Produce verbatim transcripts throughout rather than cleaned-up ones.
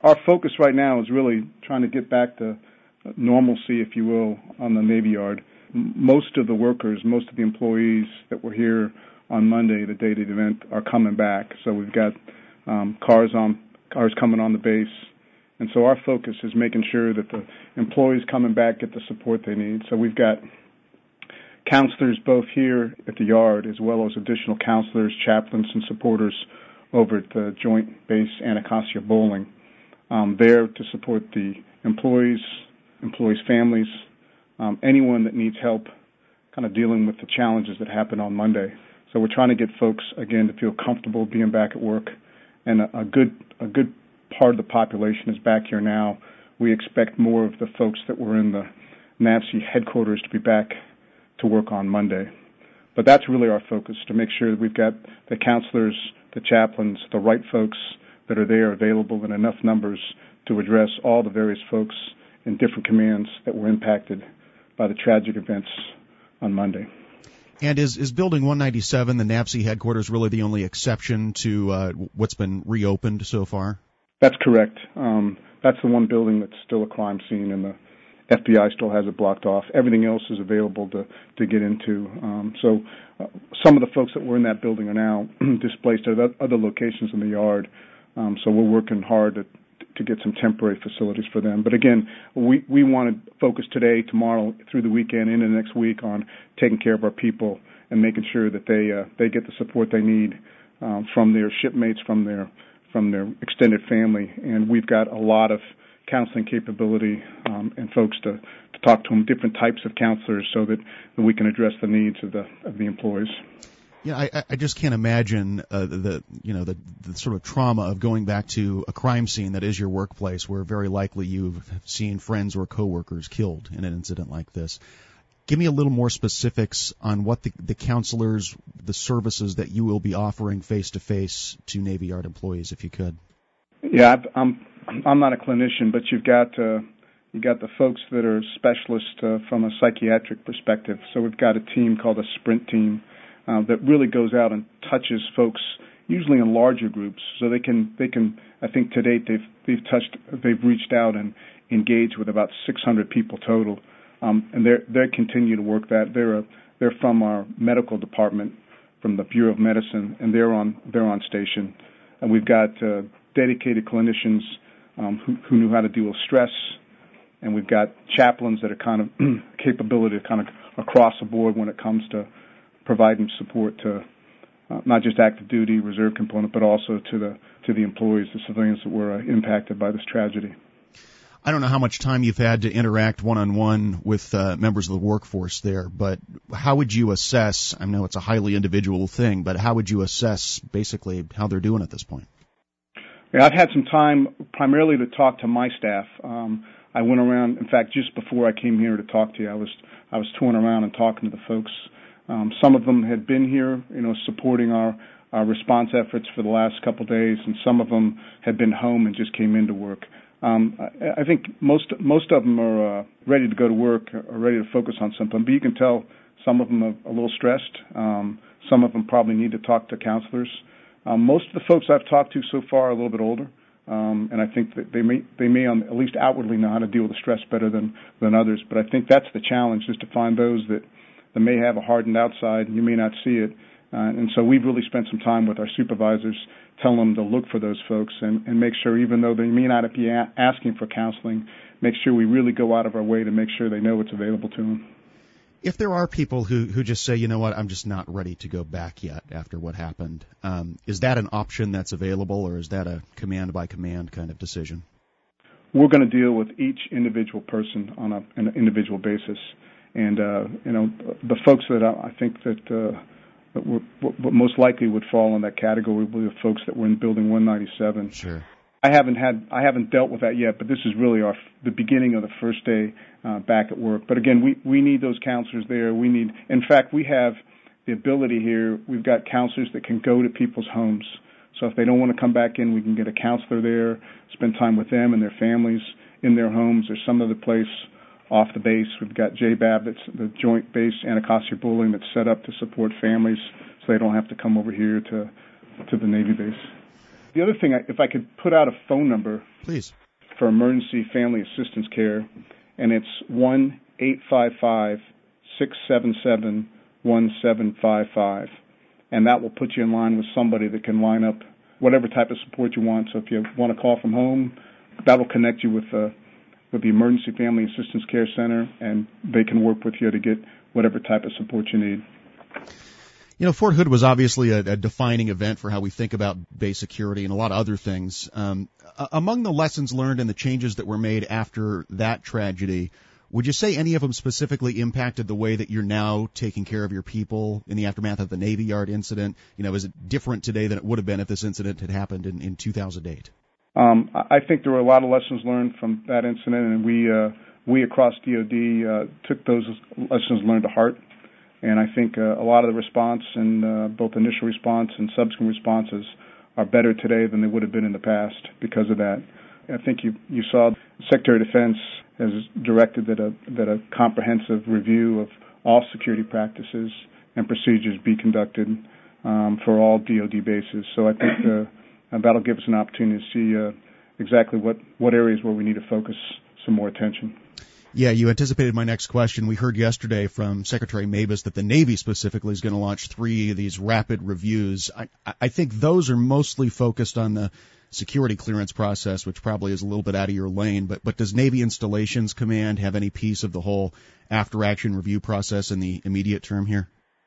our focus right now is really trying to get back to normalcy, if you will, on the Navy Yard. Most of the workers, most of the employees that were here on Monday, the day of the event, are coming back. So we've got um, cars on cars coming on the base, and so our focus is making sure that the employees coming back get the support they need. So we've got counselors both here at the Yard, as well as additional counselors, chaplains, and supporters over at the Joint Base Anacostia Bowling, um, there to support the employees, employees' families, um, anyone that needs help kind of dealing with the challenges that happened on Monday. So we're trying to get folks, again, to feel comfortable being back at work, and a, a good a good part of the population is back here now. We expect more of the folks that were in the NAVSEA headquarters to be back to work on Monday. But that's really our focus, to make sure that we've got the counselors, the chaplains, the right folks that are there available in enough numbers to address all the various folks in different commands that were impacted by the tragic events on Monday. And is, is Building one ninety-seven, the NAVSEA headquarters, really the only exception to uh, what's been reopened so far? That's correct. Um, that's the one building that's still a crime scene, and the F B I still has it blocked off. Everything else is available to, to get into. Um, so uh, some of the folks that were in that building are now displaced at other locations in the Yard. Um, so we're working hard to, to get some temporary facilities for them. But again, we, we want to focus today, tomorrow, through the weekend, into the next week on taking care of our people and making sure that they uh, they get the support they need um, from their shipmates, from their from their extended family. And we've got a lot of counseling capability um, and folks to, to talk to them, different types of counselors, so that, that we can address the needs of the of the employees. Yeah, I, I just can't imagine uh, the you know the, the sort of trauma of going back to a crime scene that is your workplace, where very likely you've seen friends or coworkers killed in an incident like this. Give me a little more specifics on what the, the counselors, the services that you will be offering face to face to Navy Yard employees, if you could. Yeah, I'm I'm not a clinician, but you've got uh, you got the folks that are specialists uh, from a psychiatric perspective. So we've got a team called a Sprint team uh, that really goes out and touches folks, usually in larger groups. So they can they can I think to date they've they've touched they've reached out and engaged with about six hundred people total, um, and they they continue to work that. They're a, they're from our medical department, from the Bureau of Medicine, and they're on they're on station, and we've got uh, dedicated clinicians Um, who, who knew how to deal with stress, and we've got chaplains that are kind of capability kind of across the board when it comes to providing support to uh, not just active duty, reserve component, but also to the to the employees, the civilians that were uh, impacted by this tragedy. I don't know how much time you've had to interact one-on-one with uh, members of the workforce there, but how would you assess, I know it's a highly individual thing, but how would you assess basically how they're doing at this point? Yeah, I've had some time primarily to talk to my staff. Um, I went around, in fact, just before I came here to talk to you, I was I was touring around and talking to the folks. Um, some of them had been here, you know, supporting our, our response efforts for the last couple of days, and some of them had been home and just came into work. Um, I, I think most most of them are uh, ready to go to work, are ready to focus on something, but you can tell some of them are a little stressed. Um, some of them probably need to talk to counselors. Um, most of the folks I've talked to so far are a little bit older, um, and I think that they may they may um, at least outwardly know how to deal with the stress better than, than others. But I think that's the challenge, is to find those that, that may have a hardened outside and you may not see it. Uh, and so we've really spent some time with our supervisors telling them to look for those folks and, and make sure, even though they may not be a- asking for counseling, make sure we really go out of our way to make sure they know it's available to them. If there are people who, who just say, you know what, I'm just not ready to go back yet after what happened, um, is that an option that's available, or is that a command-by-command kind of decision? We're going to deal with each individual person on a, an individual basis. And, uh, you know, the folks that I, I think that, uh, that were, w- most likely would fall in that category would be the folks that were in Building one ninety-seven. Sure. I haven't had I haven't dealt with that yet, but this is really our the beginning of the first day uh, back at work. But again, we, we need those counselors there. We need, in fact, we have the ability here. We've got counselors that can go to people's homes. So if they don't want to come back in, we can get a counselor there, spend time with them and their families in their homes. There's some other place off the base. We've got J B A B, that's the Joint Base Anacostia Bowling, that's set up to support families, so they don't have to come over here to to the Navy base. The other thing, if I could put out a phone number, please, for emergency family assistance care, and it's one eight five five, six seven seven, one seven five five, and that will put you in line with somebody that can line up whatever type of support you want. So if you want to call from home, that will connect you with uh, with the Emergency Family Assistance Care Center, and they can work with you to get whatever type of support you need. You know, Fort Hood was obviously a, a defining event for how we think about base security and a lot of other things. Um, among the lessons learned and the changes that were made after that tragedy, would you say any of them specifically impacted the way that you're now taking care of your people in the aftermath of the Navy Yard incident? You know, is it different today than it would have been if this incident had happened in, in two thousand eight? Um, I think there were a lot of lessons learned from that incident, and we uh, we across D O D uh, took those lessons learned to heart. And I think uh, a lot of the response, and uh, both initial response and subsequent responses, are better today than they would have been in the past because of that. I think you you saw the Secretary of Defense has directed that a that a comprehensive review of all security practices and procedures be conducted um, for all D O D bases. So I think uh, that'll give us an opportunity to see uh, exactly what, what areas where we need to focus some more attention. Yeah, you anticipated my next question. We heard yesterday from Secretary Mabus that the Navy specifically is going to launch three of these rapid reviews. I, I think those are mostly focused on the security clearance process, which probably is a little bit out of your lane. But, but does Navy Installations Command have any piece of the whole after-action review process in the immediate term here?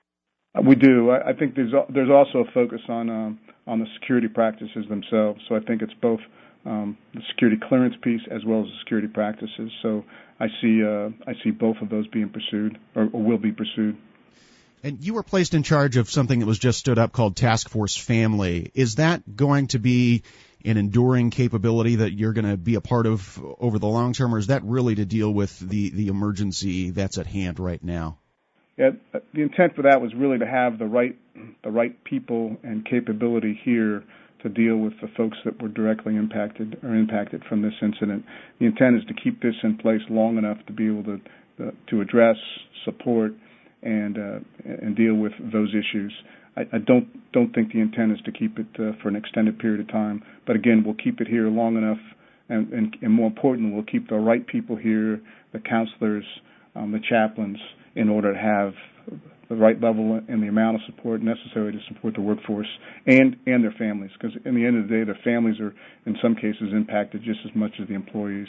We do. I, I think there's there's also a focus on um, on the security practices themselves. So I think it's both um, the security clearance piece as well as the security practices. So I see uh, I see both of those being pursued or, or will be pursued. And you were placed in charge of something that was just stood up called Task Force Family. Is that going to be an enduring capability that you're going to be a part of over the long term, or is that really to deal with the, the emergency that's at hand right now? Yeah, the intent for that was really to have the right the right people and capability here to deal with the folks that were directly impacted or impacted from this incident. The intent is to keep this in place long enough to be able to uh, to address, support, and uh, and deal with those issues. I, I don't don't think the intent is to keep it uh, for an extended period of time. But again, we'll keep it here long enough, and, and, and more importantly, we'll keep the right people here, the counselors, um, the chaplains, in order to have the right level and the amount of support necessary to support the workforce and, and their families. Because in the end of the day, their families are, in some cases, impacted just as much as the employees.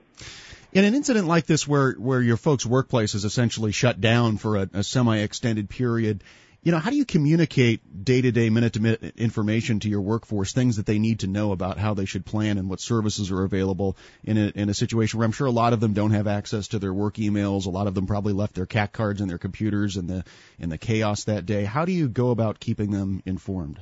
In an incident like this where, where your folks' workplace is essentially shut down for a, a semi-extended period, you know, how do you communicate day-to-day, minute-to-minute information to your workforce, things that they need to know about how they should plan and what services are available in a, in a situation where I'm sure a lot of them don't have access to their work emails, a lot of them probably left their C A C cards in their computers in the in the chaos that day. How do you go about keeping them informed?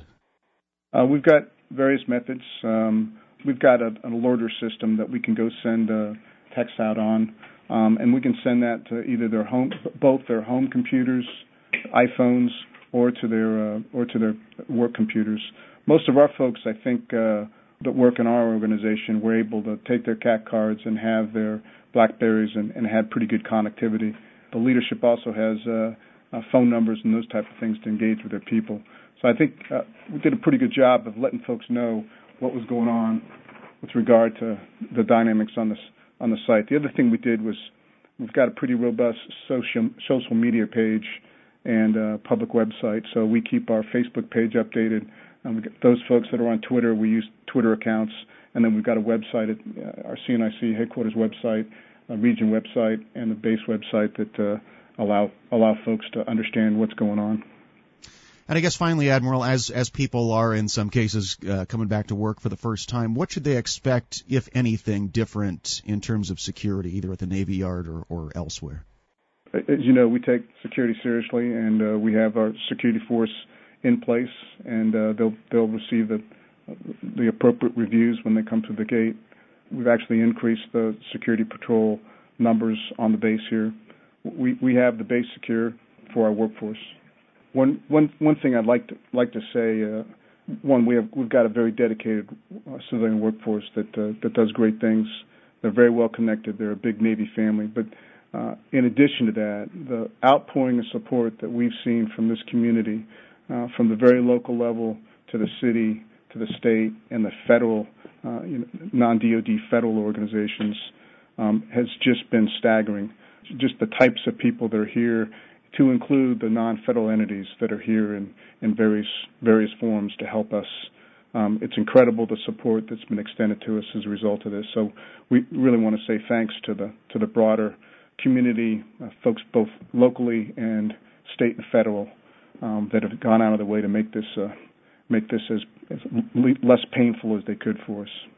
Uh, we've got various methods. Um, we've got a, an alerter system that we can go send uh, text out on, um, and we can send that to either their home, both their home computers, iPhones, or to their uh, or to their work computers. Most of our folks, I think, uh, that work in our organization, were able to take their C A C cards and have their BlackBerries and, and had pretty good connectivity. The leadership also has uh, uh, phone numbers and those type of things to engage with their people. So I think uh, we did a pretty good job of letting folks know what was going on with regard to the dynamics on this on the site. The other thing we did was we've got a pretty robust social social media page and uh, public website. So we keep our Facebook page updated. Um, we get those folks that are on Twitter, we use Twitter accounts. And then we've got a website, at, uh, our C N I C headquarters website, a region website, and the base website that uh, allow allow folks to understand what's going on. And I guess finally, Admiral, as as people are in some cases uh, coming back to work for the first time, what should they expect, if anything, different in terms of security, either at the Navy Yard or, or elsewhere? As you know, we take security seriously, and uh, we have our security force in place, and uh, they'll they'll receive the the appropriate reviews when they come to the gate. We've actually increased the security patrol numbers on the base here. We we have the base secure for our workforce. One one one thing I'd like to like to say, uh, one we have we've got a very dedicated uh, civilian workforce that uh, that does great things. They're very well connected. They're a big Navy family, but Uh, in addition to that, the outpouring of support that we've seen from this community, uh, from the very local level to the city, to the state and the federal, uh, you know, non-D O D federal organizations um, has just been staggering. Just the types of people that are here, to include the non-federal entities that are here in, in various various forms to help us. Um, it's incredible the support that's been extended to us as a result of this. So we really want to say thanks to the to the broader community, uh, folks both locally and state and federal, um, that have gone out of their way to make this uh, make this as, as le- less painful as they could for us.